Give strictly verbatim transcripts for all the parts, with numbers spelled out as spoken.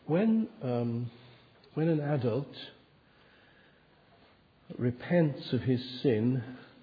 when um, when an adult repents of his sin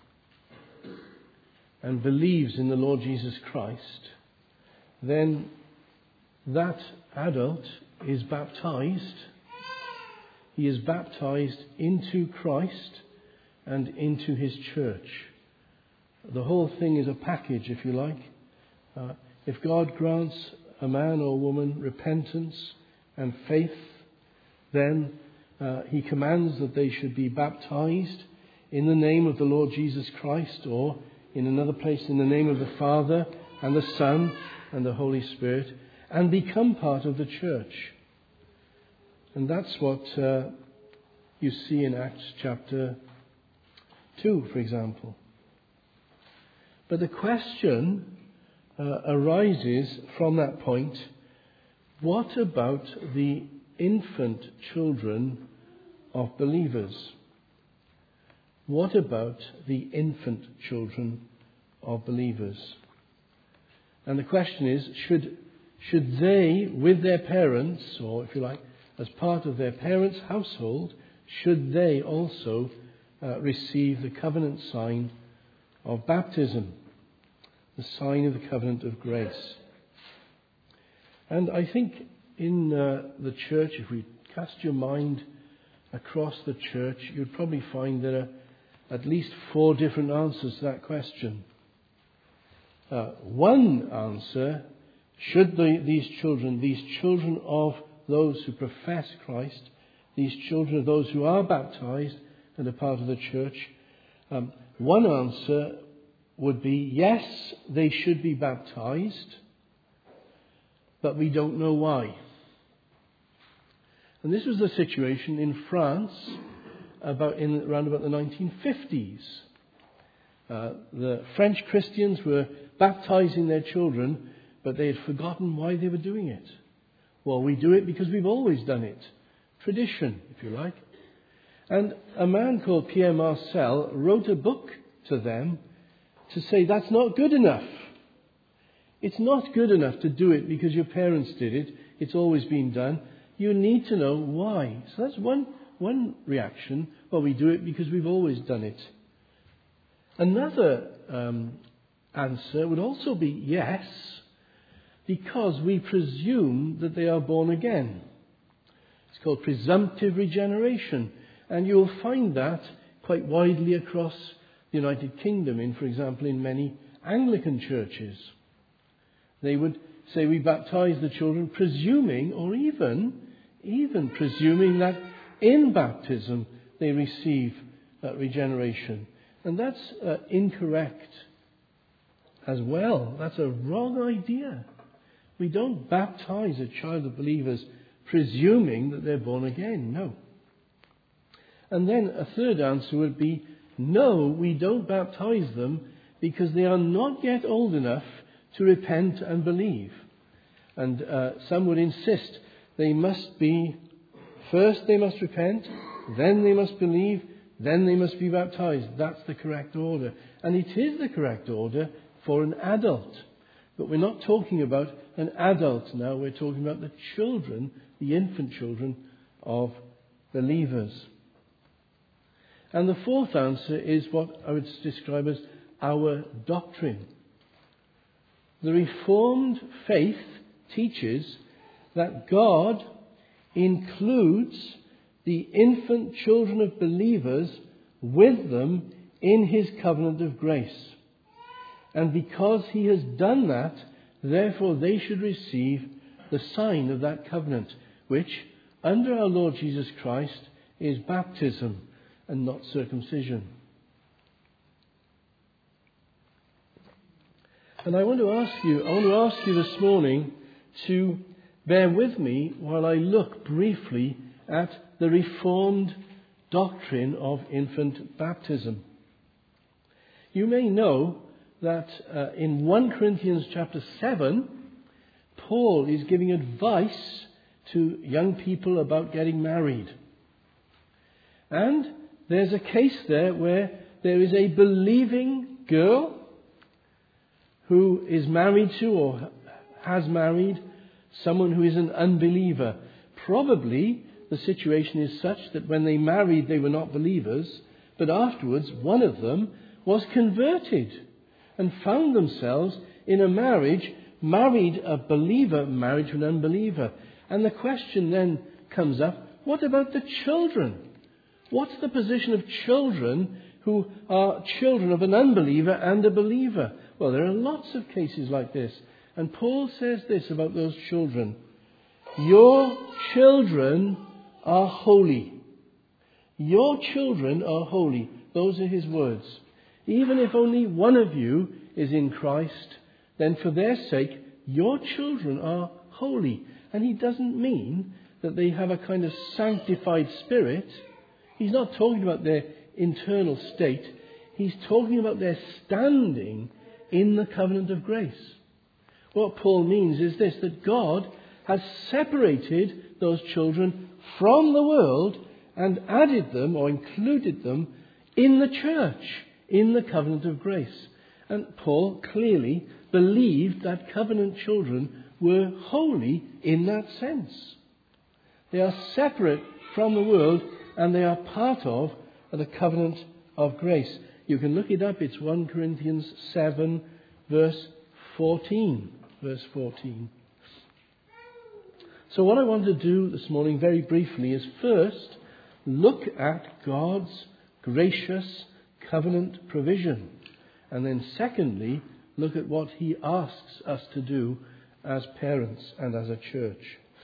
and believes in the Lord Jesus Christ, then that adult is baptized. He is baptized into Christ and into his church. The whole thing is a package, if you like. Uh, if God grants a man or woman repentance and faith, then uh, he commands that they should be baptized in the name of the Lord Jesus Christ, or in another place in the name of the Father and the Son and the Holy Spirit, and become part of the church. And that's what uh, you see in Acts chapter two, for example. But the question uh, arises from that point: what about the infant children of believers? What about the infant children of believers? And the question is, should should they, with their parents, or if you like, as part of their parents' household, should they also uh, receive the covenant sign of baptism, the sign of the covenant of grace? And I think in uh, the church, if we cast your mind across the church, you'd probably find there are at least four different answers to that question. Uh, one answer: should the, these children, these children of those who profess Christ, these children of those who are baptized and are part of the church, um, one answer would be, yes, they should be baptized, but we don't know why. And this was the situation in France about in around about the nineteen fifties. Uh, the French Christians were baptizing their children, but they had forgotten why they were doing it. Well, we do it because we've always done it. Tradition, if you like. And a man called Pierre Marcel wrote a book to them to say that's not good enough. It's not good enough to do it because your parents did it. It's always been done. You need to know why. So that's one, one reaction. Well, we do it because we've always done it. Another um, answer would also be yes, because we presume that they are born again. It's called presumptive regeneration. And you'll find that quite widely across the United Kingdom, in, for example, in many Anglican churches. They would say we baptize the children presuming, or even, even presuming that in baptism they receive uh, regeneration. And that's uh, incorrect as well. That's a wrong idea. We don't baptize a child of believers presuming that they're born again. No. And then a third answer would be, no, we don't baptize them because they are not yet old enough to repent and believe. And uh, some would insist they must be, first they must repent, then they must believe, then they must be baptized. That's the correct order. And it is the correct order for an adult. But we're not talking about an adult now. We're talking about the children, the infant children of believers. And the fourth answer is what I would describe as our doctrine. The Reformed faith teaches that God includes the infant children of believers with them in his covenant of grace. And because he has done that, therefore they should receive the sign of that covenant, which, under our Lord Jesus Christ, is baptism and not circumcision. And I want to ask you, I want to ask you this morning to bear with me while I look briefly at the Reformed doctrine of infant baptism. You may know that uh, in First Corinthians chapter seven, Paul is giving advice to young people about getting married. And there's a case there where there is a believing girl who is married to or has married someone who is an unbeliever, probably the situation is such that when they married they were not believers, but afterwards one of them was converted and found themselves in a marriage, married a believer, married to an unbeliever. And the question then comes up, what about the children? What's the position of children who are children of an unbeliever and a believer? Well, there are lots of cases like this. And Paul says this about those children. Your children are holy. Your children are holy. Those are his words. Even if only one of you is in Christ, then for their sake, your children are holy. And he doesn't mean that they have a kind of sanctified spirit. He's not talking about their internal state. He's talking about their standing in the covenant of grace. What Paul means is this, that God has separated those children from the world and added them or included them in the church, in the covenant of grace. And Paul clearly believed that covenant children were holy in that sense. They are separate from the world and they are part of the covenant of grace. You can look it up. It's First Corinthians seven, verse fourteen. Verse fourteen. So what I want to do this morning very briefly is first look at God's gracious covenant provision. And then secondly, look at what he asks us to do as parents and as a church.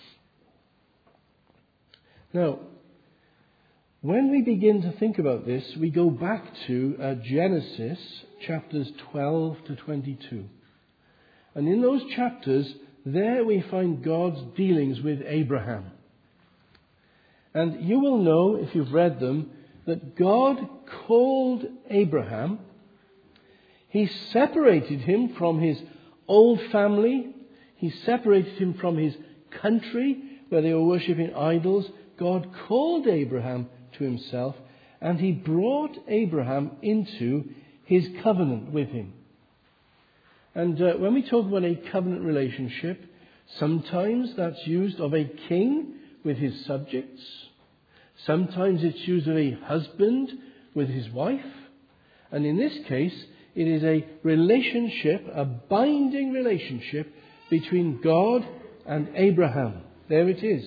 Now, when we begin to think about this, we go back to uh, Genesis chapters twelve to twenty-two. And in those chapters, there we find God's dealings with Abraham. And you will know, if you've read them, that God called Abraham. He separated him from his old family. He separated him from his country where they were worshipping idols. God called Abraham to himself, and he brought Abraham into his covenant with him. And uh, when we talk about a covenant relationship, sometimes that's used of a king with his subjects. Sometimes it's used of a husband with his wife. And in this case, it is a relationship, a binding relationship between God and Abraham. There it is.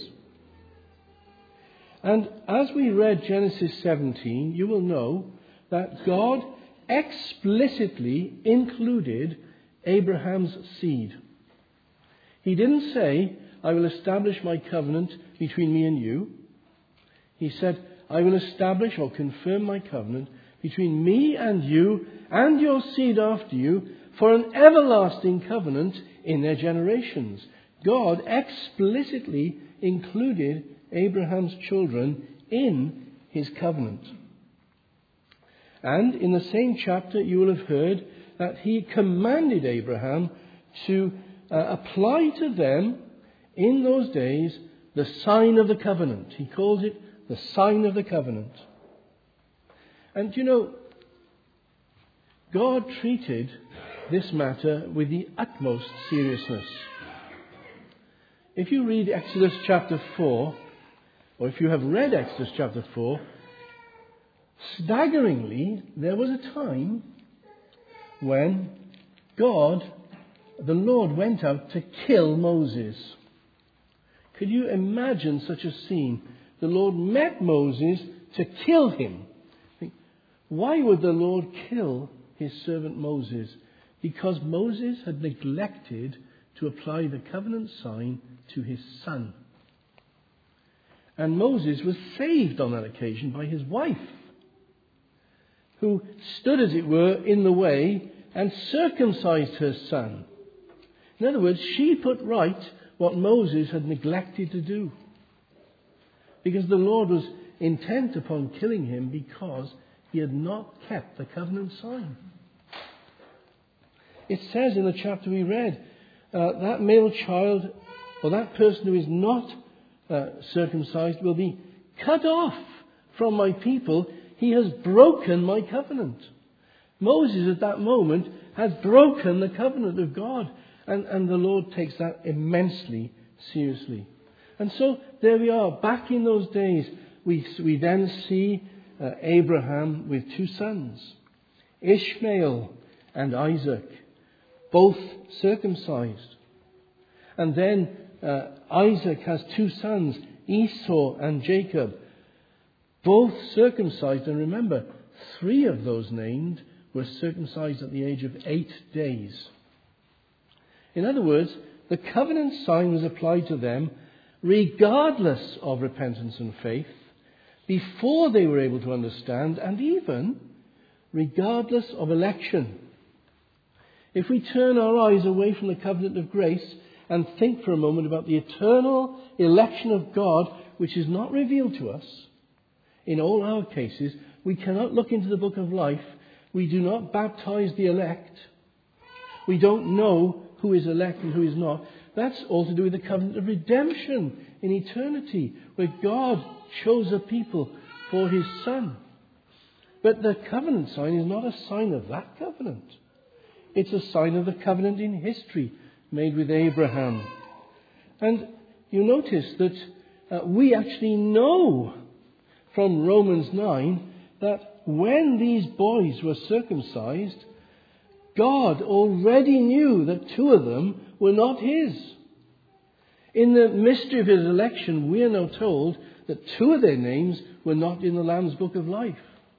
And as we read Genesis seventeen, you will know that God explicitly included Abraham's seed. He didn't say, I will establish my covenant between me and you. He said, I will establish or confirm my covenant between me and you and your seed after you for an everlasting covenant in their generations. God explicitly included Abraham's children in his covenant. And in the same chapter you will have heard that he commanded Abraham to uh, apply to them in those days the sign of the covenant. He calls it the sign of the covenant. And you know, God treated this matter with the utmost seriousness. If you read Exodus chapter four, or if you have read Exodus chapter four, staggeringly, there was a time when God, the Lord, went out to kill Moses. Could you imagine such a scene? The Lord met Moses to kill him. Why would the Lord kill his servant Moses? Because Moses had neglected to apply the covenant sign to his son. And Moses was saved on that occasion by his wife, who stood, as it were, in the way and circumcised her son. In other words, she put right what Moses had neglected to do. Because the Lord was intent upon killing him because he had not kept the covenant sign. It says in the chapter we read, uh, that male child, or that person who is not uh, circumcised, will be cut off from my people. He has broken my covenant. Moses at that moment has broken the covenant of God. And, and the Lord takes that immensely seriously. And so there we are, back in those days, we, we then see uh, Abraham with two sons, Ishmael and Isaac, both circumcised. And then uh, Isaac has two sons, Esau and Jacob, both circumcised. And remember, three of those named were circumcised at the age of eight days. In other words, the covenant sign was applied to them regardless of repentance and faith, before they were able to understand, and even regardless of election. If we turn our eyes away from the covenant of grace and think for a moment about the eternal election of God, which is not revealed to us, in all our cases, we cannot look into the book of life. We do not baptize the elect. We don't know who is elect and who is not. That's all to do with the covenant of redemption in eternity, where God chose a people for his Son. But the covenant sign is not a sign of that covenant. It's a sign of the covenant in history made with Abraham. And you notice that uh, we actually know from Romans nine that when these boys were circumcised, God already knew that two of them were not his. In the mystery of his election, we are now told that two of their names were not in the Lamb's book of life.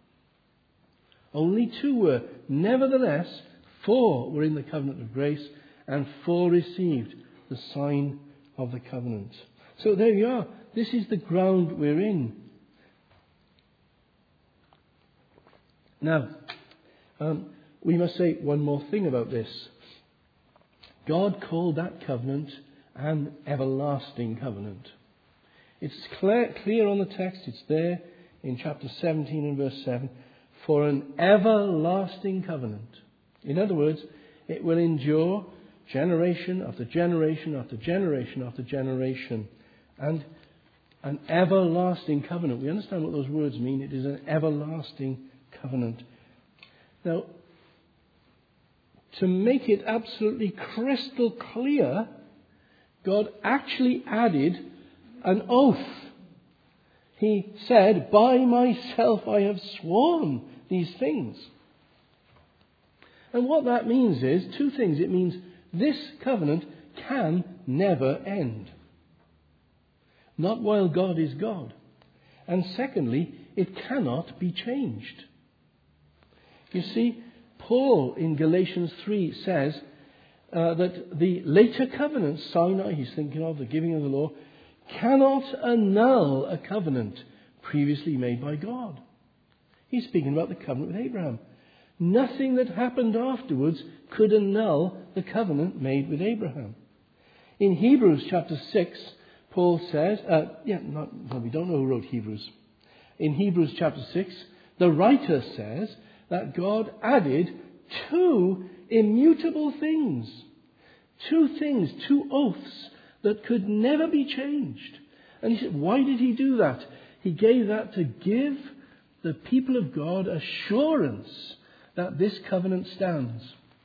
Only two were. Nevertheless, four were in the covenant of grace, and four received the sign of the covenant. So there you are. This is the ground we're in. Now, um, we must say one more thing about this. God called that covenant an everlasting covenant. It's clear, clear on the text. It's there in chapter seventeen and verse seven. For an everlasting covenant. In other words, it will endure generation after generation after generation after generation. And an everlasting covenant. We understand what those words mean. It is an everlasting covenant. Now, to make it absolutely crystal clear, God actually added an oath. He said, by myself I have sworn these things. And what that means is two things. It means this covenant can never end. Not while God is God. And secondly, it cannot be changed. You see, Paul in Galatians three says uh, that the later covenant, Sinai, he's thinking of the giving of the law, cannot annul a covenant previously made by God. He's speaking about the covenant with Abraham. Nothing that happened afterwards could annul the covenant made with Abraham. In Hebrews chapter six, Paul says, uh, yeah, not, well, we don't know who wrote Hebrews. In Hebrews chapter six, the writer says that God added two immutable things. Two things, two oaths that could never be changed. And he said, why did he do that? He gave that to give the people of God assurance that this covenant stands.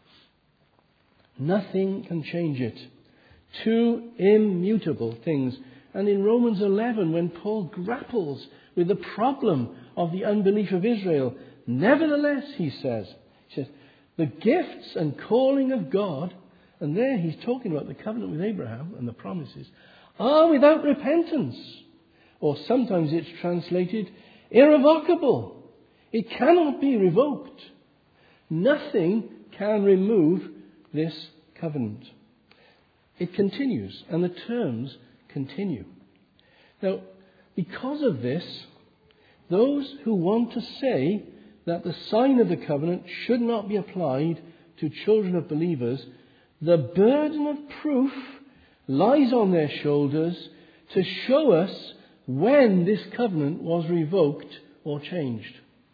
Nothing can change it. Two immutable things. And in Romans eleven, when Paul grapples with the problem of the unbelief of Israel, nevertheless, he says, he says, the gifts and calling of God, and there he's talking about the covenant with Abraham and the promises, are without repentance. Or sometimes it's translated irrevocable. It cannot be revoked. Nothing can remove this covenant. It continues, and the terms continue. Now, because of this, those who want to say that the sign of the covenant should not be applied to children of believers, the burden of proof lies on their shoulders to show us when this covenant was revoked or changed.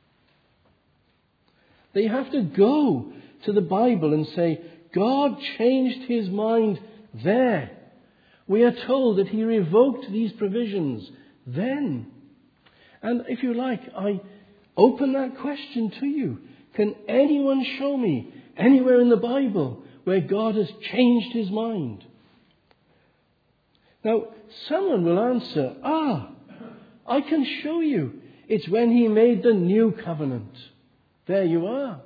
They have to go to the Bible and say, God changed his mind there. We are told that he revoked these provisions then. And if you like, I open that question to you. Can anyone show me anywhere in the Bible where God has changed his mind? Now, someone will answer, ah, I can show you. It's when he made the new covenant. There you are.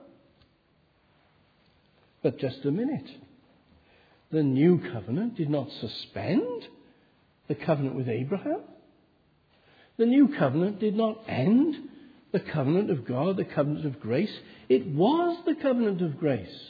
But just a minute. The new covenant did not suspend the covenant with Abraham. The new covenant did not end the covenant of God, the covenant of grace. It was the covenant of grace.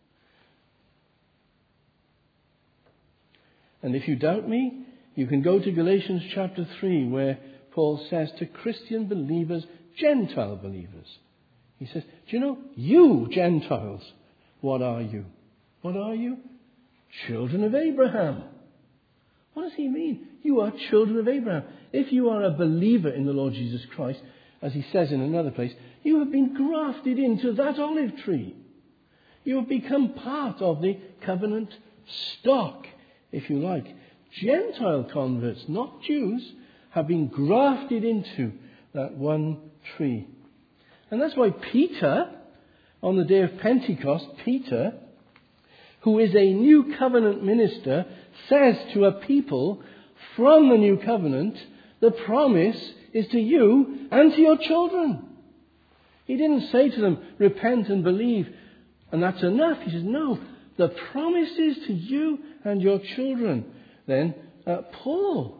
And if you doubt me, you can go to Galatians chapter three, where Paul says to Christian believers, Gentile believers, he says, do you know, you Gentiles, what are you? What are you? Children of Abraham. What does he mean? You are children of Abraham. If you are a believer in the Lord Jesus Christ, as he says in another place, you have been grafted into that olive tree. You have become part of the covenant stock, if you like. Gentile converts, not Jews, have been grafted into that one tree. And that's why Peter, on the day of Pentecost, Peter, who is a new covenant minister, says to a people from the new covenant, the promise is to you and to your children. He didn't say to them, repent and believe, and that's enough. He says, no, the promise is to you and your children. Then uh, Paul,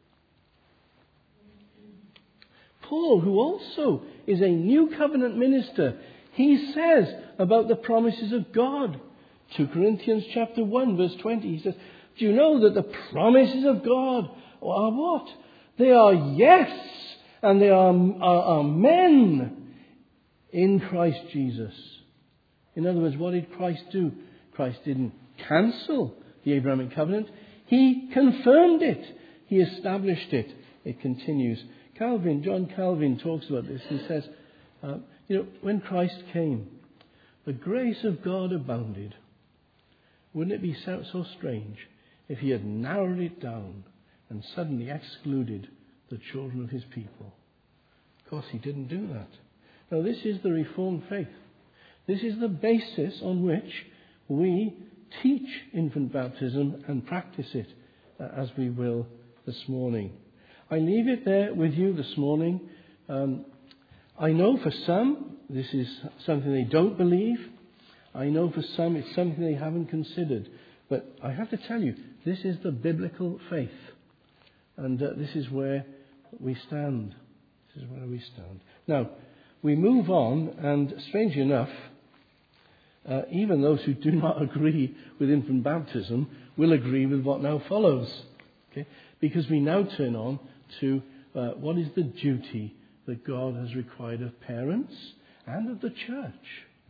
Paul, who also is a new covenant minister, he says about the promises of God. Second Corinthians chapter one, verse twenty, he says, do you know that the promises of God are what? They are yes, and they are, are amen in Christ Jesus. In other words, what did Christ do? Christ didn't cancel the Abrahamic covenant. He confirmed it. He established it. It continues. Calvin, John Calvin talks about this. He says, uh, you know, when Christ came, the grace of God abounded. Wouldn't it be so, so strange if he had narrowed it down and suddenly excluded the children of his people? Of course, he didn't do that. Now, this is the Reformed faith. This is the basis on which we teach infant baptism and practice it, uh, as we will this morning. I leave it there with you this morning. Um, I know for some this is something they don't believe. I know for some it's something they haven't considered. But I have to tell you, this is the biblical faith. And uh, this is where we stand. This is where we stand. Now, we move on, and strangely enough, uh, even those who do not agree with infant baptism will agree with what now follows. Okay? Because we now turn on to uh, what is the duty that God has required of parents and of the church.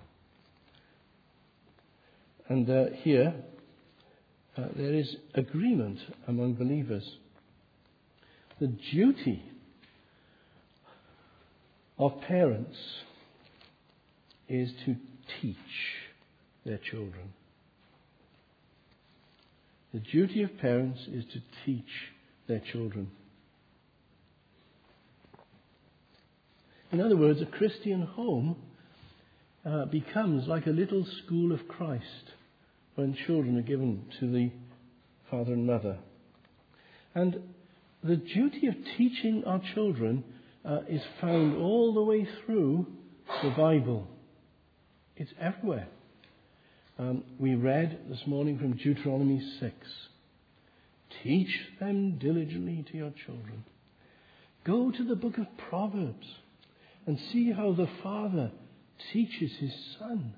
And uh, here, uh, there is agreement among believers. The duty of parents is to teach their children. The duty of parents is to teach their children. In other words, a Christian home uh, becomes like a little school of Christ when children are given to the father and mother. And the duty of teaching our children uh, is found all the way through the Bible. It's everywhere. Um, we read this morning from Deuteronomy six. Teach them diligently to your children. Go to the book of Proverbs and see how the father teaches his son.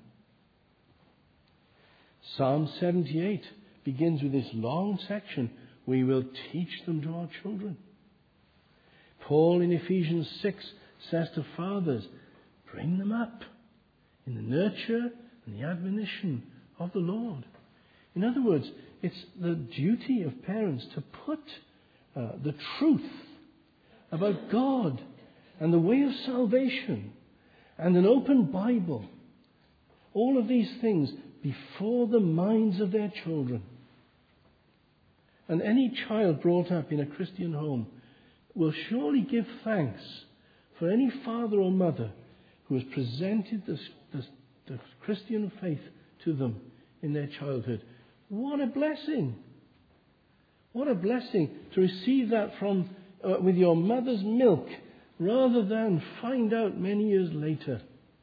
Psalm seventy-eight begins with this long section. We will teach them to our children. Paul in Ephesians six says to fathers, bring them up in the nurture and the admonition of the Lord. In other words, it's the duty of parents to put uh, the truth about God and the way of salvation and an open Bible, all of these things before the minds of their children. And any child brought up in a Christian home will surely give thanks for any father or mother who has presented the, the, the Christian faith to them in their childhood. What a blessing! What a blessing to receive that from uh, with your mother's milk rather than find out many years later.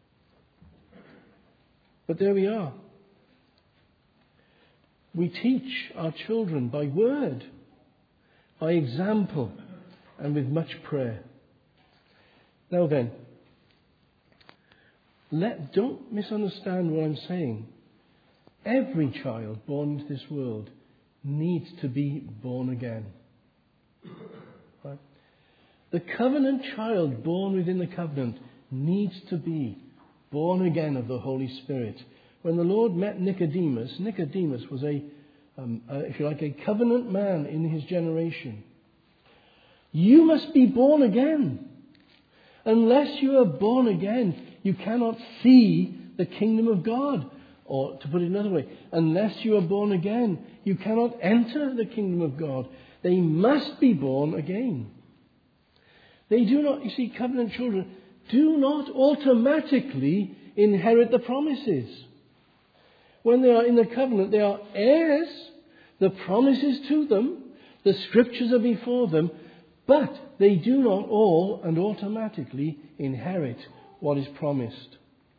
But there we are. We teach our children by word, by example, and with much prayer. Now then, let, don't misunderstand what I'm saying. Every child born into this world needs to be born again. Right? The covenant child born within the covenant needs to be born again of the Holy Spirit. When the Lord met Nicodemus, Nicodemus was a, um, a, if you like, a covenant man in his generation. You must be born again. Unless you are born again, you cannot see the kingdom of God. Or to put it another way, unless you are born again, you cannot enter the kingdom of God. They must be born again. They do not, you see, covenant children do not automatically inherit the promises. When they are in the covenant, they are heirs. The promise is to them. The scriptures are before them. But they do not all and automatically inherit what is promised.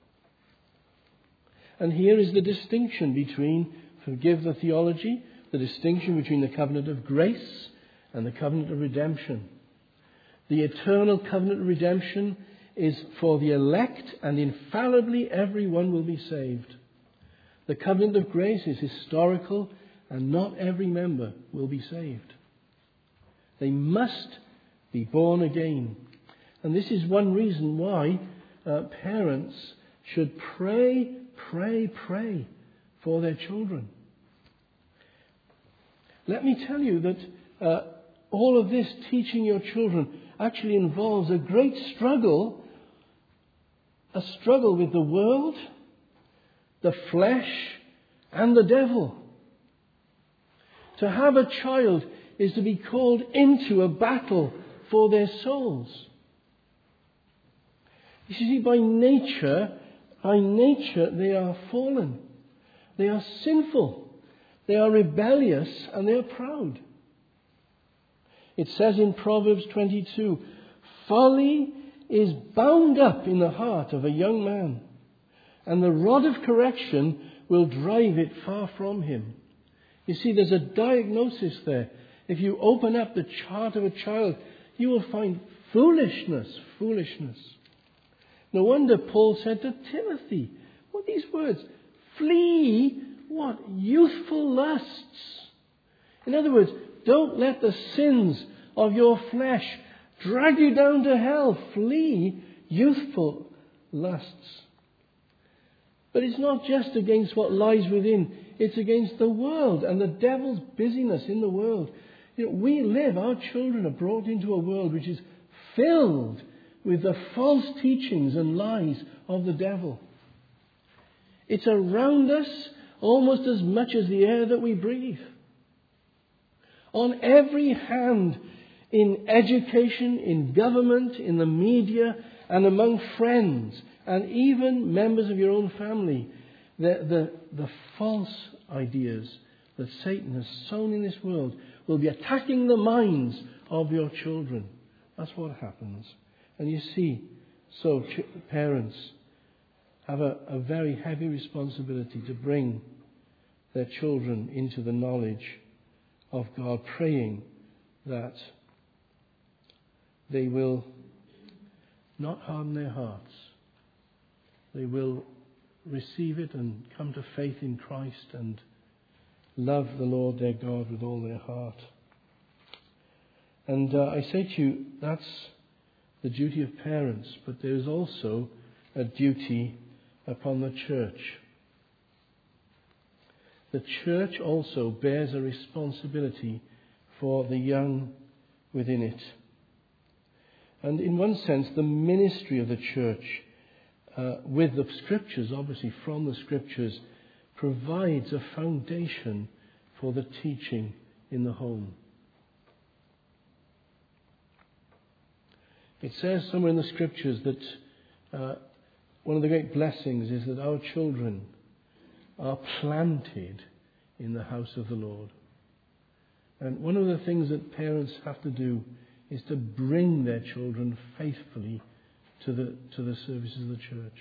And here is the distinction between, forgive the theology, the distinction between the covenant of grace and the covenant of redemption. The eternal covenant of redemption is for the elect, and infallibly everyone will be saved. The covenant of grace is historical, and not every member will be saved. They must be born again. And this is one reason why uh, parents should pray, pray, pray for their children. Let me tell you that uh, all of this teaching your children actually involves a great struggle, a struggle with the world, the flesh, and the devil. To have a child is to be called into a battle for their souls. You see, by nature, by nature they are fallen. They are sinful. They are rebellious and they are proud. It says in Proverbs twenty-two, folly is bound up in the heart of a young man, and the rod of correction will drive it far from him. You see, there's a diagnosis there. If you open up the heart of a child, you will find foolishness, foolishness. No wonder Paul said to Timothy, what are these words? Flee, what? Youthful lusts. In other words, don't let the sins of your flesh drag you down to hell. Flee youthful lusts. But it's not just against what lies within. It's against the world and the devil's busyness in the world. You know, we live, our children are brought into a world which is filled with the false teachings and lies of the devil. It's around us almost as much as the air that we breathe. On every hand, in education, in government, in the media, and among friends, and even members of your own family, the, the, the false ideas that Satan has sown in this world will be attacking the minds of your children. That's what happens. And you see, so ch- parents have a, a very heavy responsibility to bring their children into the knowledge of God, praying that they will not harden their hearts. They will receive it and come to faith in Christ and love the Lord their God with all their heart. And uh, I say to you, that's the duty of parents, but there is also a duty upon the church. The church also bears a responsibility for the young within it. And in one sense, the ministry of the church, uh, with the scriptures, obviously from the scriptures, provides a foundation for the teaching in the home. It says somewhere in the scriptures that uh, one of the great blessings is that our children are planted in the house of the Lord. And one of the things that parents have to do is to bring their children faithfully to the to the services of the church.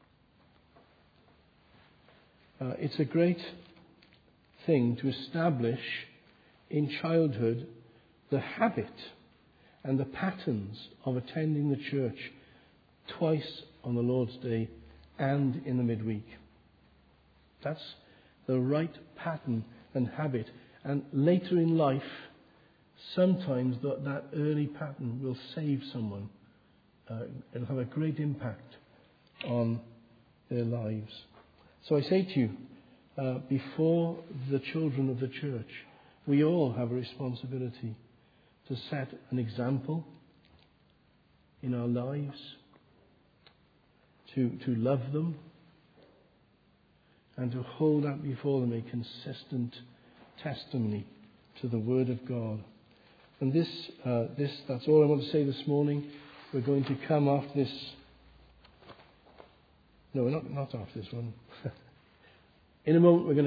Uh, it's a great thing to establish in childhood the habit and the patterns of attending the church twice on the Lord's Day and in the midweek. That's the right pattern and habit. And later in life, sometimes that, that early pattern will save someone uh, and have a great impact on their lives. So I say to you, uh, before the children of the church, we all have a responsibility to set an example in our lives, to, to love them, and to hold up before them a consistent testimony to the Word of God. And this, uh, this, that's all I want to say this morning. We're going to come after this. No, we're not, not after this one. In a moment, we're going to